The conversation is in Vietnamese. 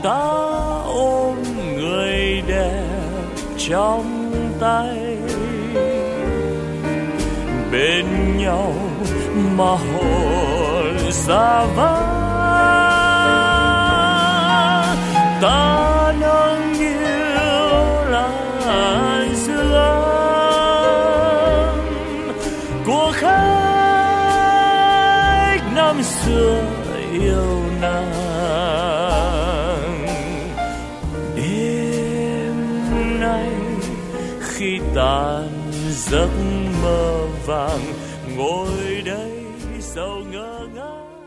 ta ôm người đẹp trong tay, bên nhau mà hồn xa vắng. Ta nâng niu là dương của khách năm xưa yêu nàng. Đêm nay khi tàn giấc mơ vàng, ngồi đây sầu ngỡ